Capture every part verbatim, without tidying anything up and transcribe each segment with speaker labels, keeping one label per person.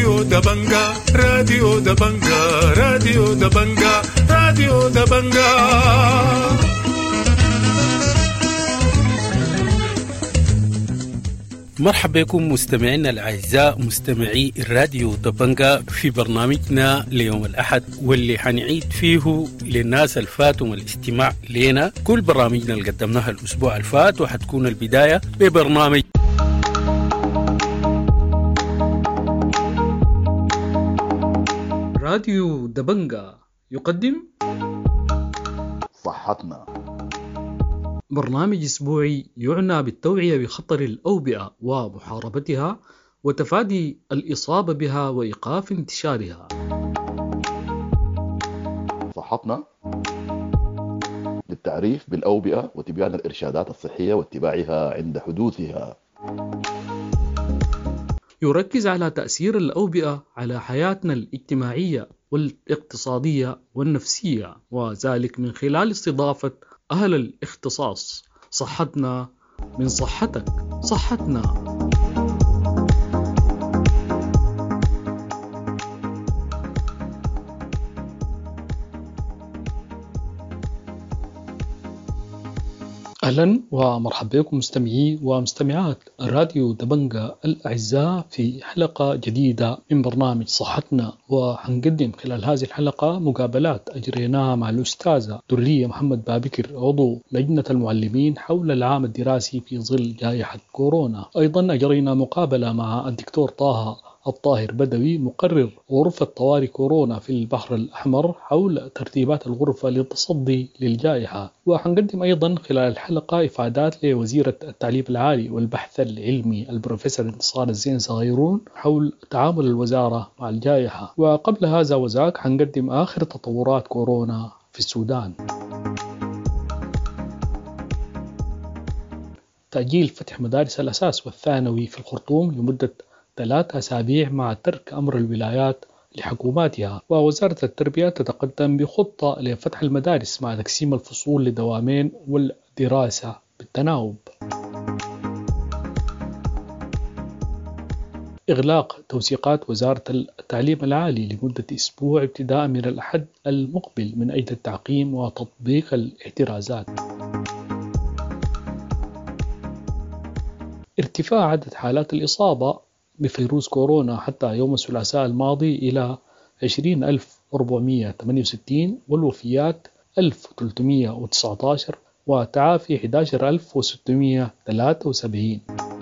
Speaker 1: راديو دبنجا راديو دبنجا راديو دبنجا راديو دبنجا.
Speaker 2: مرحبا بكم مستمعينا الأعزاء مستمعي الراديو دبنجا في برنامجنا ليوم الأحد، واللي حنعيد فيه للناس الفاتهم الاستماع لنا كل برامجنا اللي قدمناها الأسبوع الفات، وحتكون البداية ببرنامج
Speaker 3: راديو دبنجا يقدم
Speaker 4: صحتنا،
Speaker 3: برنامج أسبوعي يعنى بالتوعية بخطر الأوبئة ومحاربتها وتفادي الإصابة بها وإيقاف انتشارها.
Speaker 4: صحتنا للتعريف بالأوبئة وتبيان الإرشادات الصحية واتباعها عند حدوثها.
Speaker 3: يركز على تأثير الأوبئة على حياتنا الاجتماعية والاقتصادية والنفسية، وذلك من خلال استضافة أهل الاختصاص. صحتنا من صحتك، صحتنا. أهلا ومرحبا بكم مستمعي ومستمعات راديو دبنجا الأعزاء في حلقة جديدة من برنامج صحتنا، وحنقدم خلال هذه الحلقة مقابلات أجريناها مع الأستاذة درية محمد بابكر عضو لجنة المعلمين حول العام الدراسي في ظل جائحة كورونا. أيضا أجرينا مقابلة مع الدكتور طه الطاهر بدوي مقرر غرفة طوارئ كورونا في البحر الأحمر حول ترتيبات الغرفة للتصدي للجائحة. وحنقدم أيضا خلال الحلقة إفادات لوزيرة التعليم العالي والبحث العلمي البروفيسور انتصار الزين صغيرون حول تعامل الوزارة مع الجائحة. وقبل هذا وذاك حنقدم آخر تطورات كورونا في السودان. تأجيل فتح مدارس الأساس والثانوي في الخرطوم لمدة ثلاث أسابيع مع ترك أمر الولايات لحكوماتها. ووزارة التربية تتقدم بخطة لفتح المدارس مع تقسيم الفصول لدوامين والدراسة بالتناوب. إغلاق توثيقات وزارة التعليم العالي لمدة أسبوع ابتداء من الأحد المقبل من أجل التعقيم وتطبيق الاحترازات. ارتفاع عدد حالات الإصابة بفيروس كورونا حتى يوم الثلاثاء الماضي إلى عشرين ألف وأربعمائة وثمانية وستين، والوفيات ألف وثلاثمائة وتسعة عشر، وتعافي أحد عشر ألف وستمائة وثلاثة وسبعين.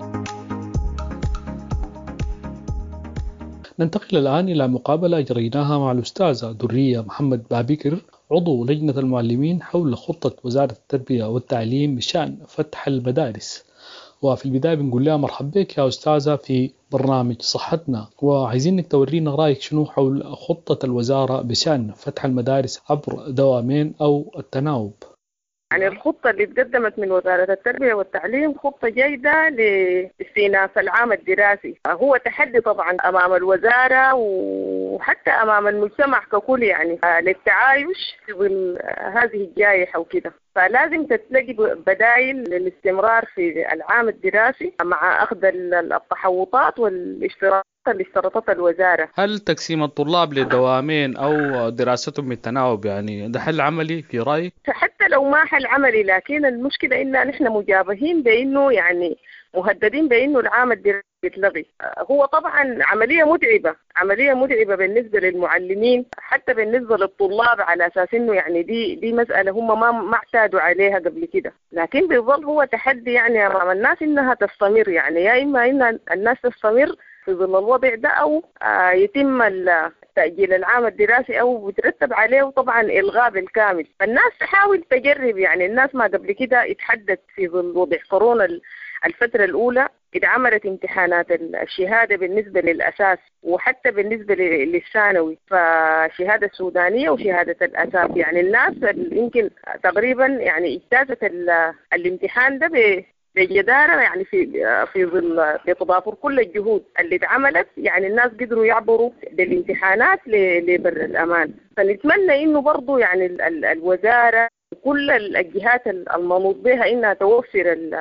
Speaker 3: ننتقل الآن إلى مقابلة أجريناها مع الأستاذة درية محمد بابكر عضو لجنة المعلمين حول خطة وزارة التربية والتعليم بشأن فتح المدارس. وفي البداية بنقول لها مرحبا بك يا أستاذة في برنامج صحتنا، وعايزينك تورينا رأيك شنو حول خطة الوزارة بشأن فتح المدارس عبر دوامين أو التناوب.
Speaker 5: يعني الخطة اللي تقدمت من وزارة التربية والتعليم خطة جيدة لاستئناف العام الدراسي. هو تحدي طبعا أمام الوزارة وحتى أمام المجتمع ككل، يعني للتعايش في ظل هذه الجائحة وكده، فلازم تتلاقي بدائل للاستمرار في العام الدراسي مع أخذ التحوطات والاشتراطات اللي اشترطتها الوزارة.
Speaker 3: هل تقسيم الطلاب لدوامين أو دراستهم بالتناوب يعني ده حل عملي في رأيك؟
Speaker 5: حتى لو ما حل عملي، لكن المشكلة إننا نحن مجابهين بإنه يعني مهددين بإنه العام الدراسي يتلغي. هو طبعا عملية متعبة، عملية متعبة بالنسبة للمعلمين، حتى بالنسبة للطلاب، على أساس إنه يعني دي دي مسألة هم ما ما اعتادوا عليها قبل كده، لكن بيظل هو تحدي يعني أمام الناس إنها تستمر، يعني يا إما إن الناس تستمر في ظل الوضع ده أو يتم تأجيل العام الدراسي أو بترتب عليه طبعا إلغاء بالكامل. فالناس تحاول تجرب، يعني الناس ما قبل كده اتحدت في ظل وضع كورونا الفترة الأولى إذا عملت امتحانات الشهادة بالنسبة للأساس وحتى بالنسبة للثانوي، فشهادة السودانية وشهادة الأساس، يعني الناس يمكن تقريبا يعني اجتازت الامتحان ده بجدارة، يعني في في ظل بتضافر كل الجهود اللي اتعملت، يعني الناس قدروا يعبروا للامتحانات لبر الأمان. فنتمنى إنه برضو يعني الوزارة كل الجهات المنوط بها إنها توفر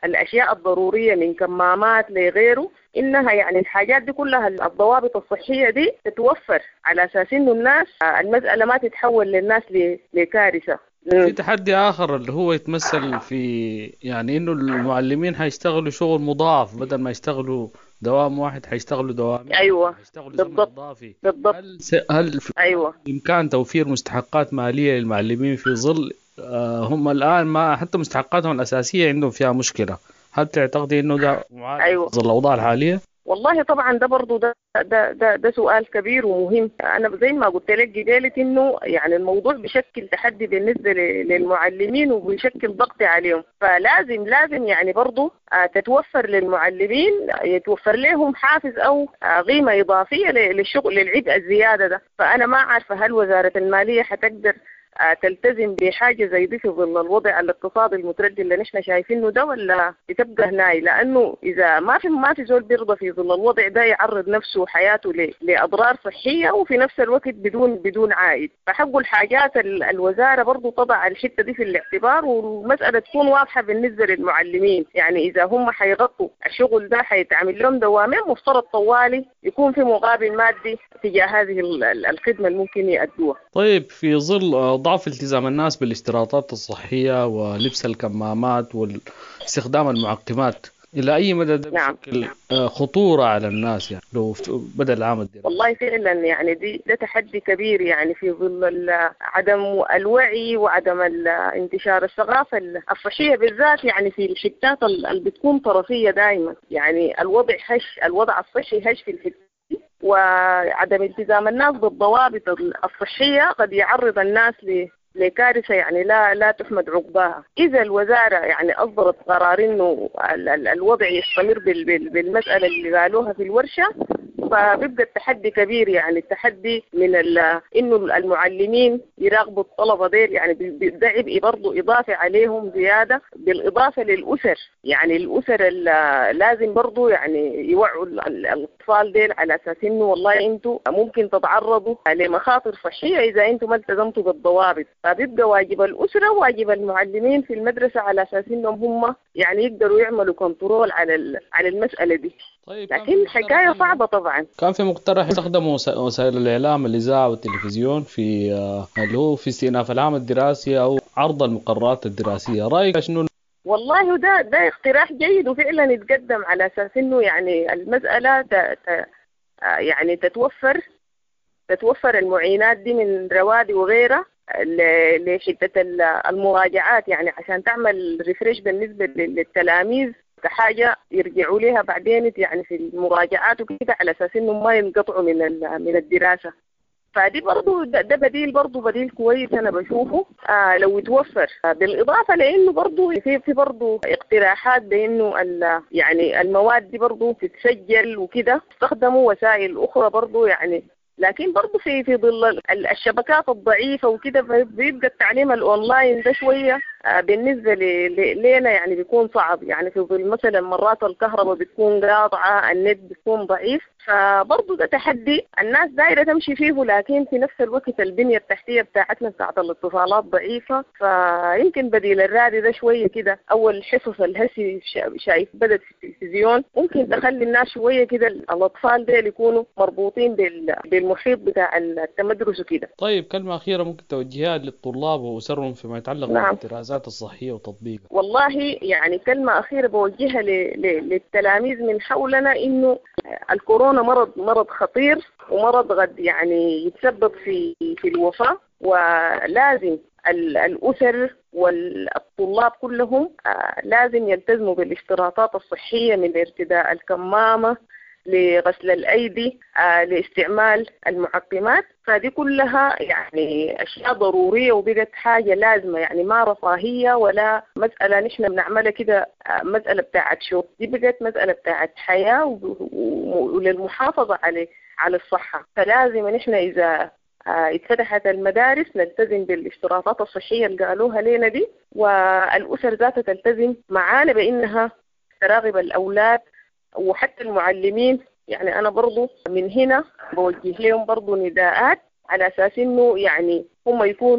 Speaker 5: الأشياء الضرورية من كمامات لغيره، إنها يعني الحاجات دي كلها الضوابط الصحية دي تتوفر على أساس إنه الناس المسألة ما تتحول للناس لكارثة.
Speaker 3: في تحدي آخر اللي هو يتمثل في يعني إنه المعلمين هيشتغلوا شغل مضاعف، بدل ما يشتغلوا دوام واحد هيشتغلوا دوام.
Speaker 5: أيوة
Speaker 3: بالضبط
Speaker 5: إضافي. بالضبط.
Speaker 3: هل س... هل في
Speaker 5: أيوة.
Speaker 3: إمكان توفير مستحقات مالية للمعلمين في ظل آه هم الآن ما حتى مستحقاتهم الأساسية عندهم فيها مشكلة؟ هل تعتقدي إنه ده معالج
Speaker 5: أيوة.
Speaker 3: في ظل الأوضاع الحالية؟
Speaker 5: والله طبعا ده برضو ده ده ده, ده سؤال كبير ومهم. انا زي ما قلت لك قبالة انه يعني الموضوع بشكل تحدي بالنسبه للمعلمين وبشكل ضغط عليهم، فلازم لازم يعني برضو تتوفر للمعلمين، يتوفر لهم حافز او قيمه اضافيه للشغل للعبء الزياده ده. فانا ما عارفه هل وزاره الماليه حتقدر تلتزم بحاجة زي دي في ظل الوضع الاقتصادي المتردي اللي نحن شايفينه ده، ولا تبقى هناي؟ لأنه إذا ما في ما في زول بيرضى في ظل الوضع ده يعرض نفسه وحياته لأضرار صحية وفي نفس الوقت بدون بدون عائد. فحقوا الحاجات الوزارة برضو تضع الحتة دي في الاعتبار، والمسألة تكون واضحة بالنسبة للمعلمين. يعني إذا هم حيغطوا الشغل ده حيتعمل لهم دوامين، مفترض طوالي يكون في مقابل مادي تجاه هذه الخدمة اللي ممكن يأدوها.
Speaker 3: طيب في ظل ضعف التزام الناس بالاشتراطات الصحية ولبس الكمامات واستخدام المعقمات، إلى أي مدى ده
Speaker 5: نعم.
Speaker 3: بشكل خطورة على الناس يعني لو بدأ العام الدراسي؟
Speaker 5: والله فعلا يعني دي ده تحدي كبير، يعني في ظل عدم الوعي وعدم انتشار الثقافة الصحية بالذات، يعني في الحتات اللي بتكون طرفية دائما. يعني الوضع هش الوضع الصحي هش في الحتة، وعدم التزام الناس بالضوابط الصحية قد يعرض الناس لكارثة يعني لا لا تحمد عقباها. إذا الوزارة يعني أصدرت قرار إنه الوضع يستمر بالمسألة اللي قالوها في الورشة، فبيبقى التحدي كبير. يعني التحدي من إنه المعلمين يراقبوا الطلبة ديل، يعني ده عبء برضه إضافي عليهم زيادة، بالإضافة للأسر. يعني الأسر لازم برضه يعني يوعوا الأطفال ديل على أساس إنه والله أنتوا ممكن تتعرضوا لمخاطر صحية إذا أنتوا ما التزمتوا بالضوابط. فبيبقى واجب الأسرة وواجب المعلمين في المدرسة على أساس إنهم هم يعني يقدروا يعملوا كنترول على على المسألة دي.
Speaker 3: طيب
Speaker 5: لكن حكاية صعبة طبعا.
Speaker 3: كان في مقترح يستخدموا وسائل الإعلام الإذاعة والتلفزيون في اللي هو في استئناف العام الدراسي أو عرض المقررات الدراسية، رأيك شنو؟
Speaker 5: والله ده ده اقتراح جيد وفعلا يتقدم على أساس إنه يعني المسألة ت ت يعني تتوفر تتوفر المعينات دي من روادي وغيرها لحتة المراجعات، يعني عشان تعمل ريفريش بالنسبة للتلاميذ كحاجة يرجعوا لها بعدين يعني في المراجعات وكده، على أساس إنهم ما ينقطعوا من من الدراسة. فدي برضو ده, ده بديل برضو بديل كويس أنا بشوفه آه لو يتوفر. آه بالإضافة لأنه برضو في في برضو اقتراحات بأنه يعني المواد دي برضو تتسجل وكده، استخدموا وسائل أخرى برضو يعني، لكن برضو في في ظل الشبكات الضعيفة وكده بيبقى التعليم الأونلاين ده شوية بالنسبة لنا يعني بيكون صعب. يعني في ظل مثلا مرات الكهرباء بتكون قاطعة، النت بيكون ضعيف، فبرضو ده تحدي الناس دايرة تمشي فيه، لكن في نفس الوقت البنية التحتية بتاعتنا بتاعت الاتصالات ضعيفة. فيمكن بديل الرادي ده شوية كده، أول حصص الهسي شايف بدأت في التلفزيون، ممكن تخلي الناس شوية كده الأطفال ديل يكونوا مربوطين بالمحيط بتاع التمدرس وكده.
Speaker 3: طيب كلمة أخيرة ممكن توجهها للطلاب وأسرهم فيما يتعلق
Speaker 5: نعم.
Speaker 3: بالدراسات الصحية وتطبيقها؟
Speaker 5: والله يعني كلمة أخيرة بوجهها للتلاميذ من حولنا، إنه الكورونا مرض مرض خطير ومرض قد يعني يتسبب في في الوفاة، ولازم الأسر والطلاب كلهم لازم يلتزموا بالاشتراطات الصحية، من ارتداء الكمامة لغسل الأيدي لاستعمال المعقمات. فدي كلها يعني أشياء ضرورية وبقت حاجة لازمة، يعني ما رفاهية ولا مسألة نحن بنعملها كده مسألة بتاعت شو، دي بقت مسألة بتاعت حياة وللمحافظة على على الصحة. فلازم نحن إذا اتفتحت المدارس نلتزم بالاشتراطات الصحية اللي قالوها لنا دي، والأسر ذاتها تلتزم معانا بأنها تراقب الأولاد وحتى المعلمين. يعني أنا برضو من هنا بوجه لهم برضو نداءات على أساس إنه يعني هم يكونوا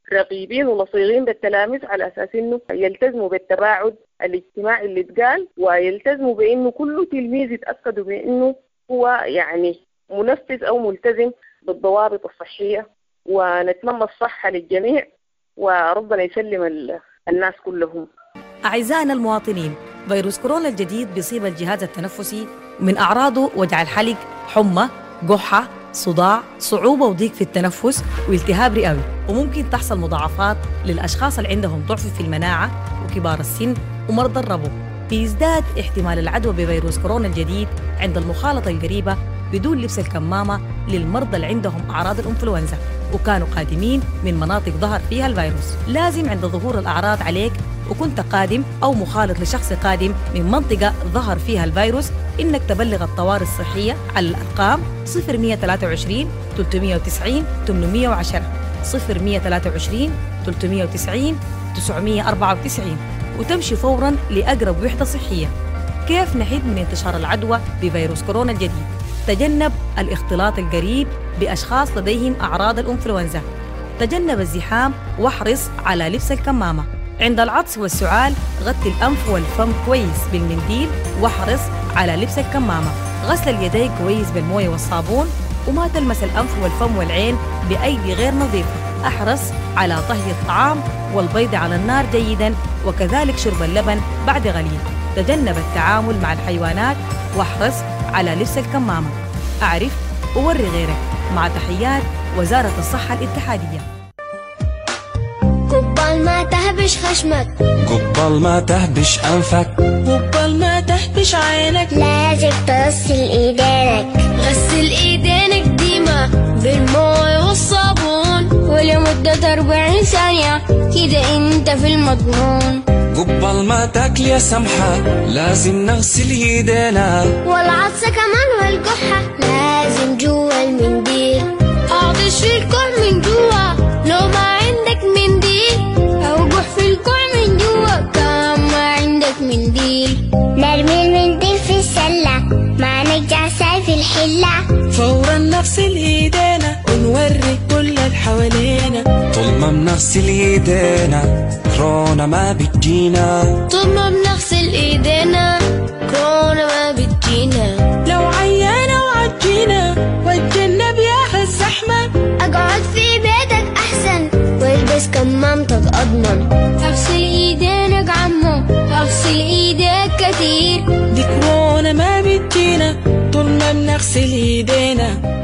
Speaker 5: رقيبين ونصيرين بالتلاميذ على أساس إنه يلتزموا بالتباعد الاجتماعي اللي اتقال، ويلتزموا بإنه كل تلميذ يتأكدوا بإنه هو يعني منفذ أو ملتزم بالضوابط الصحية، ونتمنى الصحة للجميع وربنا يسلم الناس كلهم.
Speaker 6: أعزائنا المواطنين، فيروس كورونا الجديد بيصيب الجهاز التنفسي، من أعراضه وجع الحلق، حمى، قحة، صداع، صعوبة وضيق في التنفس والتهاب رئوي، وممكن تحصل مضاعفات للأشخاص اللي عندهم ضعف في المناعة وكبار السن ومرضى الربو. بيزداد احتمال العدوى بفيروس كورونا الجديد عند المخالطة القريبة بدون لبس الكمامة للمرضى اللي عندهم أعراض الإنفلونزا وكانوا قادمين من مناطق ظهر فيها الفيروس. لازم عند ظهور الأعراض عليك وكنت قادم أو مخالط لشخص قادم من منطقة ظهر فيها الفيروس إنك تبلغ الطوارئ الصحية على الأرقام صفر مية ثلاثة وعشرين ثلاثمية وتسعين ثمانمية وعشرة صفر مية ثلاثة وعشرين ثلاثمية وتسعين تسعمية وأربعة وتسعين وتمشي فوراً لأقرب وحدة صحية. كيف نحد من انتشار العدوى بفيروس كورونا الجديد؟ تجنب الاختلاط القريب بأشخاص لديهم أعراض الإنفلونزا. تجنب الزحام واحرص على لبس الكمامة. عند العطس والسعال غطي الأنف والفم كويس بالمنديل واحرص على لبس الكمامة. غسل اليدين كويس بالموية والصابون، وما تلمس الأنف والفم والعين بأيدي غير نظيفة. احرص على طهي الطعام والبيض على النار جيداً، وكذلك شرب اللبن بعد غليل. تجنب التعامل مع الحيوانات واحرص على لبس الكمامة. أعرف ووري غيرك. مع تحيات وزارة الصحة الاتحادية.
Speaker 7: قبل ما تهبش خشمك،
Speaker 8: قبل ما تهبش أنفك،
Speaker 7: قبل ما تهبش عينك، لازم تغسل إيدينك. غسل إيدينك ديما بالماء والصابون ولمدة أربعين ثانية، كده أنت في المضمون.
Speaker 8: قبل ما تاكل يا سمحة لازم نغسل ايدينا،
Speaker 7: والعطسة كمان والقحة لازم جوا المنديل. اعطش في الكوع من جوا لو ما عندك منديل، او قح في الكوع من جوا كان ما عندك منديل. نرمي المنديل في السلة ما نرجع سايف الحلة،
Speaker 9: فورا نغسل ايدينا ونوري كل اللي حوالينا.
Speaker 8: طول ما بنغسل ايدينا كورونا ما بتجينا،
Speaker 7: طول ما بنغسل ايدينا كورونا ما بتجينا.
Speaker 9: لو عيانة وعجينا واتجنب يا الزحمة،
Speaker 7: اقعد في بيتك احسن والبس كمامتك اضمن. اغسل ايدينك عمو، اغسل ايديك كتير،
Speaker 9: دي كورونا ما بتجينا طول ما بنغسل ايدينا.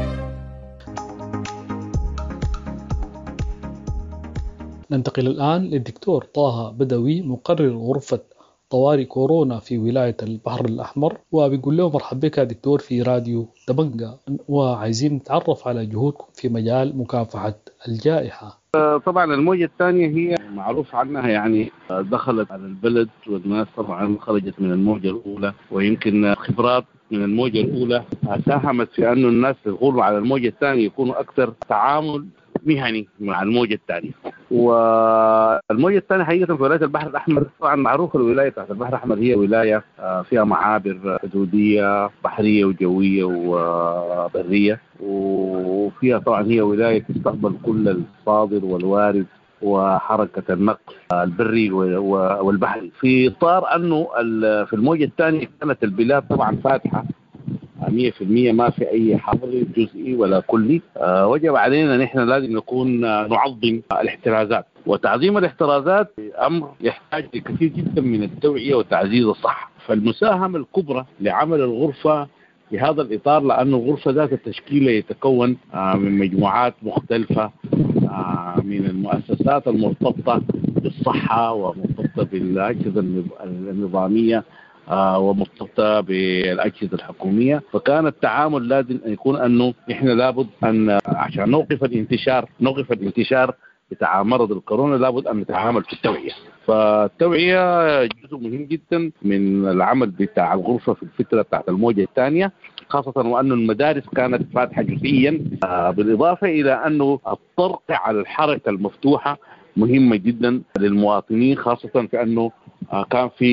Speaker 3: ننتقل الآن للدكتور طه بدوي مقرر غرفة طوارئ كورونا في ولاية البحر الأحمر، وبيقول له مرحبا بك يا دكتور في راديو دبنجة، وعايزين نتعرف على جهودكم في مجال مكافحة الجائحة.
Speaker 10: طبعا الموجة الثانية هي معروف عنها يعني دخلت على البلد، والناس طبعا خرجت من الموجة الأولى، ويمكن خبرات من الموجة الأولى ساهمت في أنه الناس يغوروا على الموجة الثانية يكونوا أكثر تعامل مهني مع الموجة الثانية. والموجة الثانية حقيقة في ولاية البحر الأحمر، طبعا معروف الولاية تحت البحر الأحمر هي ولاية فيها معابر حدودية بحرية وجوية وبرية، وفيها طبعا هي ولاية تستقبل كل الصادر والوارد وحركة النقل البري والبحري. في إطار أنه في الموجة الثانية كانت البلاد طبعا فاتحة مية في المية، ما في أي حظر جزئي ولا كلي. أه وجب علينا نحن لازم نكون نعظم الاحترازات، وتعظيم الاحترازات أمر يحتاج لكثير جدا من التوعية وتعزيز الصحة. فالمساهمة الكبرى لعمل الغرفة في هذا الإطار، لأن الغرفة ذات التشكيلة يتكون آه من مجموعات مختلفة آه من المؤسسات المرتبطة بالصحة ومرتبطة بالأجهزة النظامية آه ومرتبطة بالأجهزة الحكومية. فكان التعامل لازم أن يكون أنه إحنا لابد أن عشان نوقف الانتشار نوقف الانتشار بتاع مرض الكورونا لابد أن نتعامل في التوعية. فالتوعية جزء مهم جدا من العمل بتاع الغرفة في الفترة بتاعت الموجة الثانية، خاصة وأن المدارس كانت فاتحة جزئيا، آه بالإضافة إلى أنه الطرق على الحركة المفتوحة مهمة جدا للمواطنين، خاصة في أنه آه كان في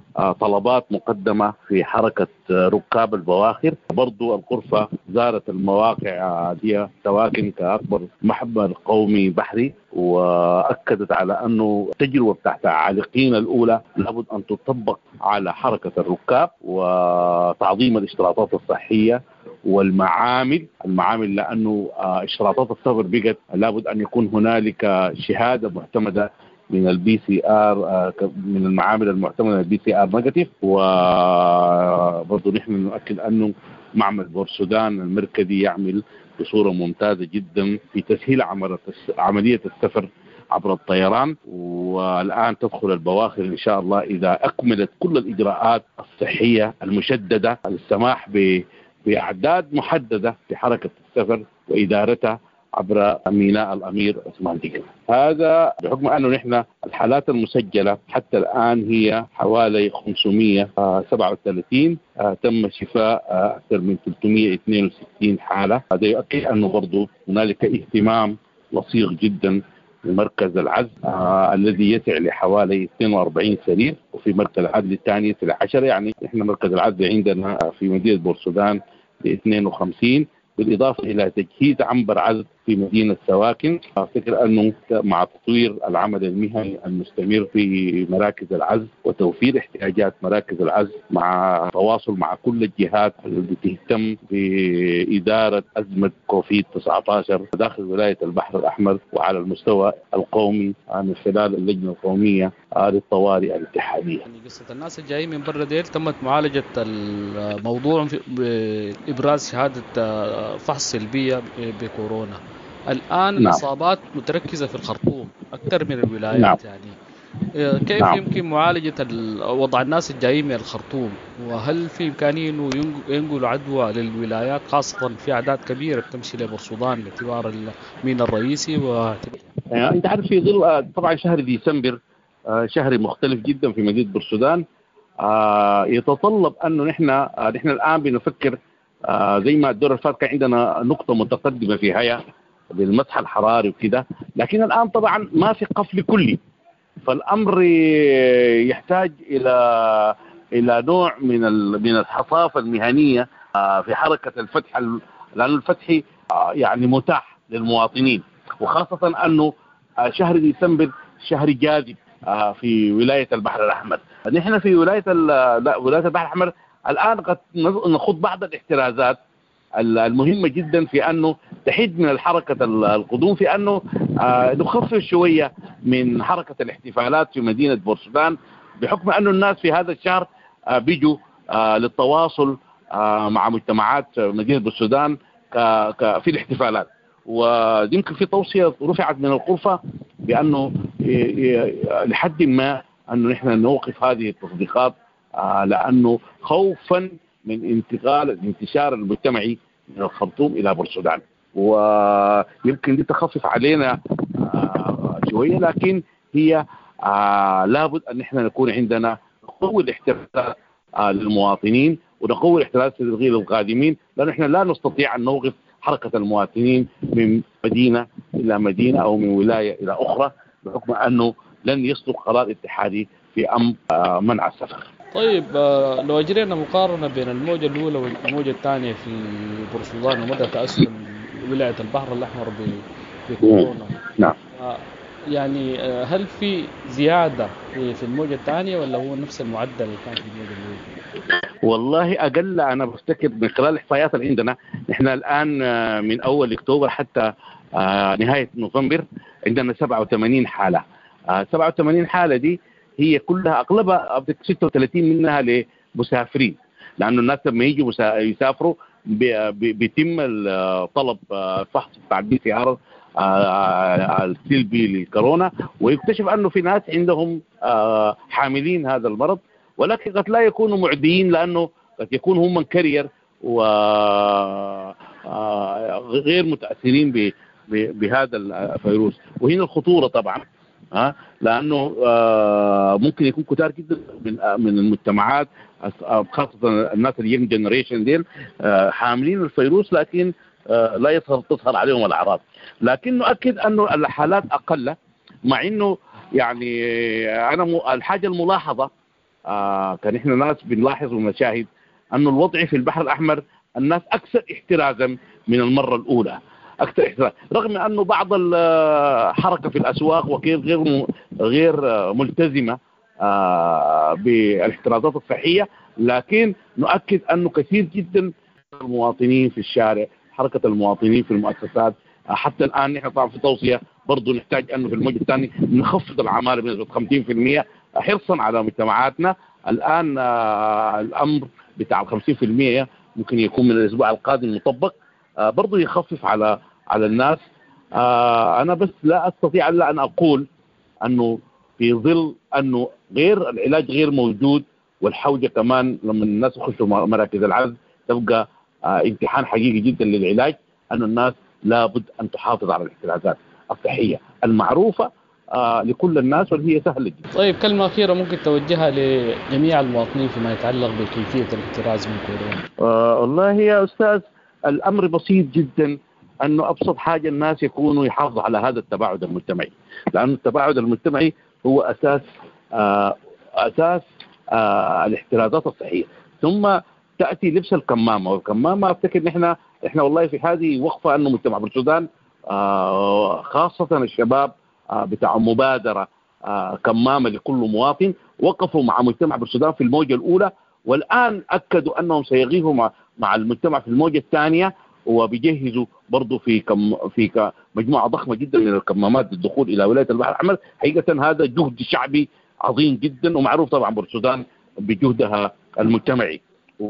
Speaker 10: طلبات مقدمة في حركة ركاب البواخر. برضو الغرفة زارت المواقع دي سواكن كأكبر محور قومي بحري، وأكدت على أنه التجربة بتاعت عالقين الأولى لابد أن تطبق على حركة الركاب وتعظيم الاشتراطات الصحية والمعامل المعامل لأنه اشتراطات السفر بقت لابد أن يكون هنالك شهادة معتمدة من البي سي ار، من المعامل المعتمده من البي سي ار نيجاتيف. وبرضه نحن نؤكد انه معمل بورسودان المركزي يعمل بصوره ممتازه جدا في تسهيل عمليه السفر عبر الطيران، والان تدخل البواخر ان شاء الله اذا اكملت كل الاجراءات الصحيه المشدده للسماح باعداد محدده في حركه السفر وادارتها عبر ميناء الأمير عثمان دقل. هذا بحكم أنه نحن الحالات المسجلة حتى الآن هي حوالي خمسمائة وسبعة وثلاثين، تم شفاء أكثر من ثلاثمائة واثنين وستين حالة. هذا يؤكد أنه برضو هنالك اهتمام وثيق جدا بمركز العزل آه الذي يسع لحوالي اثنين وأربعين سرير، وفي مركز العزل الثاني يسع عشرة. يعني نحن مركز العزل عندنا في مدينة بورسودان ب اثنين وخمسين، بالإضافة إلى تجهيز عنبر عزل في مدينة سواكن. أفتكر أنه مع تطوير العمل المهني المستمر في مراكز العزل وتوفير احتياجات مراكز العزل مع تواصل مع كل الجهات التي تهتم بإدارة أزمة كوفيد تسعة عشر داخل ولاية البحر الأحمر وعلى المستوى القومي من خلال اللجنة القومية للطوارئ الاتحادية.
Speaker 11: يعني قصة الناس الجايين من برا ديل تمت معالجة الموضوع بإبراز شهادة فحص سلبية بكورونا. الآن نعم. الإصابات متركزة في الخرطوم أكثر من الولايات. نعم. يعني كيف نعم. يمكن معالجة وضع الناس الجايين من الخرطوم، وهل في إمكانية إنه ينقلوا عدوى للولايات خاصة في أعداد كبيرة بتمشي لبورسودان باعتبار الميناء الرئيسي؟ و
Speaker 10: يعني أنت عارف في ظل طبعا شهر ديسمبر شهر مختلف جدا في مدينة بورسودان، يتطلب أنه نحن نحن الآن بنفكر زي ما الدور الفات كان عندنا نقطة متقدمة في هيا بالمسح الحراري وكده، لكن الآن طبعا ما في قفل كلي، فالأمر يحتاج إلى إلى نوع من من الحصافة المهنية في حركة الفتح، لأن الفتح يعني متاح للمواطنين، وخاصة أنه شهر ديسمبر شهر جاذب في ولاية البحر الأحمر. نحن في ولاية ولاية البحر الأحمر الآن قد نخوض بعض الاحترازات المهمة جدا في أنه تحد من الحركة القدوم، في أنه نخفف شوية من حركة الاحتفالات في مدينة بورسودان، بحكم أنه الناس في هذا الشهر بيجوا للتواصل مع مجتمعات مدينة بورسودان في الاحتفالات. ويمكن في توصية رفعت من الغرفة بأنه لحد ما أنه نحن نوقف هذه التصديقات، لأنه خوفا من انتقال الانتشار المجتمعي من الخرطوم إلى بورسودان، ويمكن دي تخفف علينا شوية، لكن هي لابد أن نحن نكون عندنا نقوي الاحترازات للمواطنين ونقوي الاحترازات للقادمين، لأن نحن لا نستطيع أن نوقف حركة المواطنين من مدينة إلى مدينة أو من ولاية إلى أخرى، بحكم أنه لن يصدر قرار اتحادي في أمر منع السفر.
Speaker 11: طيب لو أجرينا مقارنة بين الموجة الأولى والموجة الثانية في بورسودان ومدى تأثر ولاية البحر الأحمر بكورونا،
Speaker 10: نعم،
Speaker 11: يعني هل في زيادة في الموجة الثانية ولا هو نفس المعدل اللي كان في الموجة الأولى؟
Speaker 10: والله أقل. أنا بفتكر من خلال الإحصائيات اللي عندنا نحن الآن من أول أكتوبر حتى نهاية نوفمبر عندنا سبعة وثمانين حالة. سبعة وثمانين حالة دي هي كلها أغلبها ستة وثلاثين منها لمسافرين، لأنه الناس لما يجوا يسافروا بيتم طلب فحص بتاع البي سي ار السلبي للكورونا، ويكتشف أنه في ناس عندهم حاملين هذا المرض، ولكن قد لا يكونوا معديين لأنه قد يكونوا هم من كارير وغير متأثرين بهذا الفيروس. وهنا الخطورة طبعا، ها، لأنه ممكن يكون كتار جدا من من المجتمعات خاصة الناس اليونج جنريشن ديل حاملين الفيروس، لكن لا يظهر تظهر عليهم الأعراض. لكن نؤكد أنه الحالات أقل، مع أنه يعني أنا الحاجة الملاحظة آه كان إحنا ناس بنلاحظ ونشاهد أنه الوضع في البحر الأحمر الناس أكثر احترازا من المرة الأولى، أكثر احتراز، رغم أنه بعض الحركة في الأسواق وغير غير غير ملتزمة آه بالاحترازات الصحية، لكن نؤكد أنه كثير جدا المواطنين في الشارع، حركة المواطنين في المؤسسات. حتى الآن نحن طبعا في توصية برضو نحتاج أنه في الموجة الثاني نخفض العمالة بنسبة خمسين بالمئة حرصا على مجتمعاتنا. الآن آه الأمر بتاع خمسين بالمئة ممكن يكون من الأسبوع القادم مطبق، آه برضو يخفف على على الناس. آه أنا بس لا أستطيع إلا أن أقول أنه في ظل أنه غير العلاج غير موجود، والحوجة كمان لما الناس يخشوا مراكز العزل تبقى آه امتحان حقيقي جدا للعلاج، أن الناس لابد أن تحافظ على الاحترازات الصحية المعروفة آه لكل الناس واللي هي سهلة جدا.
Speaker 11: طيب كلمة أخيرة ممكن توجهها لجميع المواطنين فيما يتعلق بكيفية الاحتراز من كورونا؟
Speaker 10: آه والله يا أستاذ الأمر بسيط جدا، أنه أبسط حاجة الناس يكونوا يحافظوا على هذا التباعد المجتمعي، لأن التباعد المجتمعي هو أساس آه أساس آه الاحترازات الصحية. ثم تأتي لبس الكمامة، والكمامة أفتكر نحن إحنا والله في هذه وقفة أنه مجتمع بالسودان آه خاصة الشباب آه بتاع مبادرة آه كمامة لكل مواطن وقفوا مع مجتمع بالسودان في الموجة الأولى، والآن أكدوا أنهم سيغيبوا مع, مع المجتمع في الموجة الثانية، وبيجهزوا برضو في كم في مجموعة ضخمة جدا من الكمامات للدخول إلى ولاية البحر الأحمر. حقيقة هذا جهد شعبي عظيم جدا، ومعروف طبعا بالسودان بجهدها المجتمعي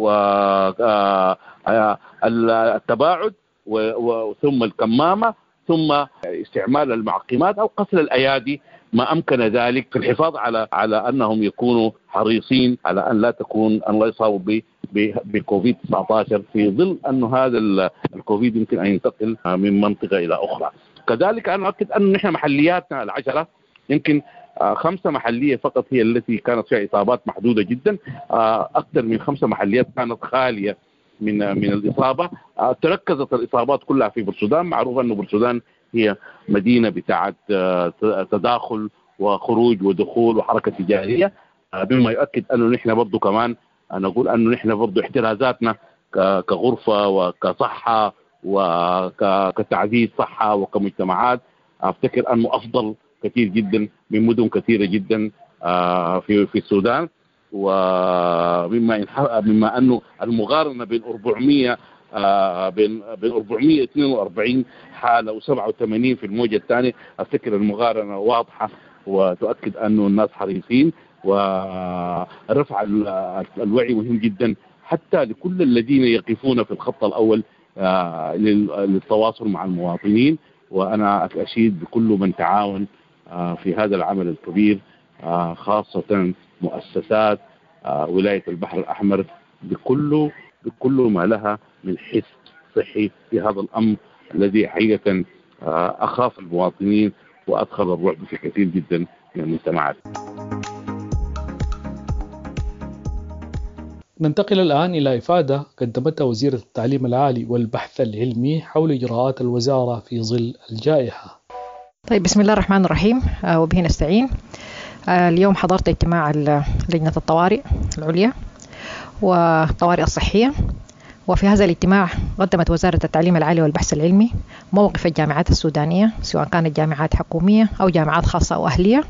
Speaker 10: والتباعد ثم الكمامة ثم استعمال المعقمات أو قتل الأيادي ما أمكن ذلك في الحفاظ على على أنهم يكونوا حريصين على أن لا تكون أن لا يصابوا بكوفيد تسعة عشر في ظل أنه هذا الكوفيد يمكن أن ينتقل من منطقة إلى أخرى. كذلك أنا أؤكد أن نحن محلياتنا العشرة يمكن خمسة محلية فقط هي التي كانت فيها إصابات محدودة جدا، أكثر من خمسة محليات كانت خالية من من الإصابة. تركزت الإصابات كلها في بورسودان. معروف أنه بورسودان هي مدينة بتاعت تداخل وخروج ودخول وحركة تجارية، بما يؤكد أنه نحن برضو كمان نقول أنه نحن برضو احترازاتنا كغرفة وكصحة وكتعزيز صحة وكمجتمعات أفتكر أنه أفضل كثير جدا من مدن كثيرة جدا في في السودان. ومما مما أنه المقارنة بين أربعمئة بين بين أربعمئة واثنين وأربعين حالة وسبعة وثمانين في الموجة الثانية، أفتكر المقارنة واضحة وتؤكد أنه الناس حريصين، ورفع الوعي مهم جدا حتى لكل الذين يقفون في الخط الأول للتواصل مع المواطنين. وأنا أشيد بكل من تعاون في هذا العمل الكبير، خاصة مؤسسات ولاية البحر الأحمر بكل بكل ما لها من حس صحي في هذا الأمر الذي حقيقة أخاف المواطنين وأدخل الرعب في كثير جدا من المجتمعات.
Speaker 3: ننتقل الآن إلى إفادة قدمتها وزيرة التعليم العالي والبحث العلمي حول إجراءات الوزارة في ظل الجائحة.
Speaker 12: طيب بسم الله الرحمن الرحيم وبه نستعين. اليوم حضرت اجتماع لجنة الطوارئ العليا والطوارئ الصحية، وفي هذا الاجتماع قدمت وزارة التعليم العالي والبحث العلمي موقف الجامعات السودانية سواء كانت جامعات حكومية أو جامعات خاصة أو أهلية،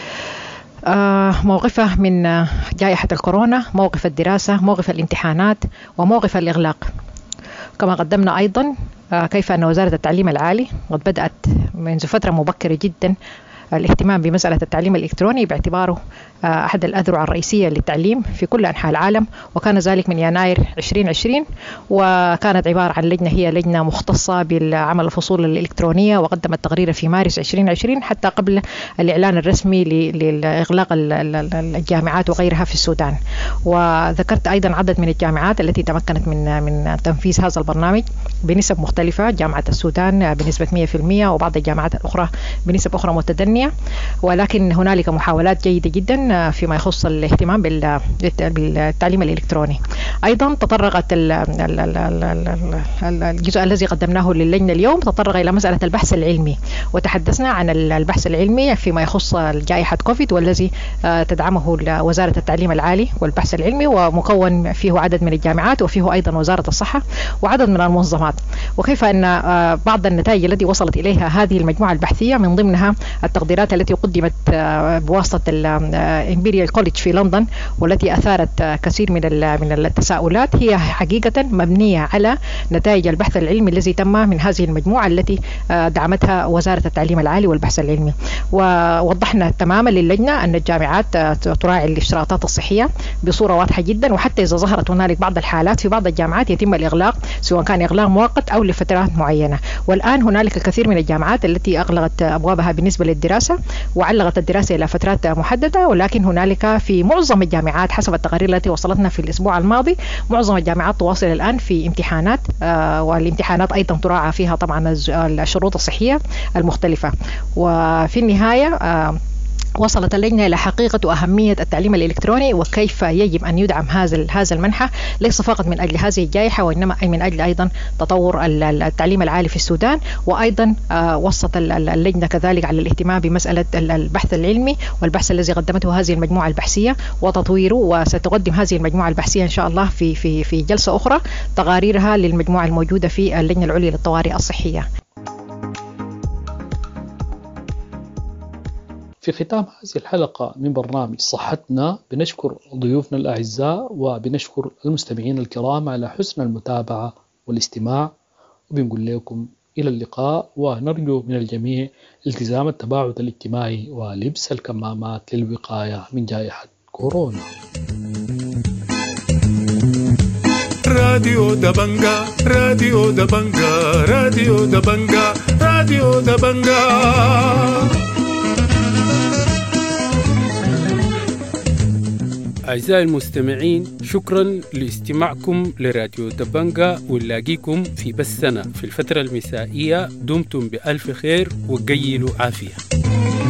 Speaker 12: موقفه من جائحة الكورونا، موقف الدراسة، موقف الامتحانات، وموقف الإغلاق. كما قدمنا أيضا كيف أن وزارة التعليم العالي قد بدأت منذ فترة مبكرة جدا الاهتمام بمسألة التعليم الإلكتروني باعتباره أحد الأذرع الرئيسية للتعليم في كل أنحاء العالم، وكان ذلك من يناير عشرين عشرين، وكانت عبارة عن لجنة هي لجنة مختصة بالعمل الفصول الإلكترونية، وقدمت تقريرا في مارس عشرين عشرين حتى قبل الإعلان الرسمي لإغلاق الجامعات وغيرها في السودان. وذكرت أيضا عدد من الجامعات التي تمكنت من من تنفيذ هذا البرنامج بنسب مختلفة، جامعة السودان بنسبة مئة بالمئة وبعض الجامعات الأخرى بنسب أخرى متدنية، ولكن هنالك محاولات جيدة جدا السودان فيما يخص الاهتمام بالتعليم الإلكتروني. أيضا تطرقت الجزء الذي قدمناه للجنة اليوم تطرق إلى مسألة البحث العلمي، وتحدثنا عن البحث العلمي فيما يخص جائحة كوفيد والذي تدعمه وزارة التعليم العالي والبحث العلمي، ومكون فيه عدد من الجامعات وفيه أيضا وزارة الصحة وعدد من المنظمات، وكيف أن بعض النتائج التي وصلت إليها هذه المجموعة البحثية من ضمنها التقديرات التي قدمت بواسطة الإمبيريال كوليدج في لندن والتي أثارت كثير من من التساؤلات، هي حقيقة مبنية على نتائج البحث العلمي الذي تم من هذه المجموعة التي دعمتها وزارة التعليم العالي والبحث العلمي. ووضحنا تماما للجنة أن الجامعات تراعي الاشتراطات الصحية بصورة واضحة جدا، وحتى إذا ظهرت هنالك بعض الحالات في بعض الجامعات يتم الإغلاق سواء كان إغلاق مؤقت أو لفترات معينة. والآن هنالك كثير من الجامعات التي أغلقت أبوابها بالنسبة للدراسة وعلقت الدراسة إلى فترات محددة، ولكن هنالك في معظم الجامعات حسب التقارير التي وصلتنا في الأسبوع الماضي معظم الجامعات تواصل الآن في امتحانات، والامتحانات أيضا تراعى فيها طبعا الشروط الصحية المختلفة. وفي النهاية وصلت اللجنة إلى حقيقة وأهمية التعليم الإلكتروني وكيف يجب أن يدعم هذا هذا المنحى ليس فقط من أجل هذه الجائحة وإنما من أجل أيضا تطور التعليم العالي في السودان. وأيضا وصلت اللجنة كذلك على الاهتمام بمسألة البحث العلمي والبحث الذي قدمته هذه المجموعة البحثية وتطويره، وستقدم هذه المجموعة البحثية إن شاء الله في في في جلسة أخرى تقاريرها للمجموعة الموجودة في اللجنة العليا للطوارئ الصحية.
Speaker 3: في ختام هذه الحلقة من برنامج صحتنا بنشكر ضيوفنا الأعزاء وبنشكر المستمعين الكرام على حسن المتابعة والاستماع، وبنقول لكم إلى اللقاء، ونرجو من الجميع التزام التباعد الاجتماعي ولبس الكمامات للوقاية من جائحة كورونا.
Speaker 1: راديو دبنجا راديو دبنجا راديو دبنجا راديو دبنجا.
Speaker 2: أعزائي المستمعين، شكرا لاستماعكم لراديو دبنجا، ونلاقيكم في بثنا في الفترة المسائية. دمتم بألف خير وقيلوا عافية.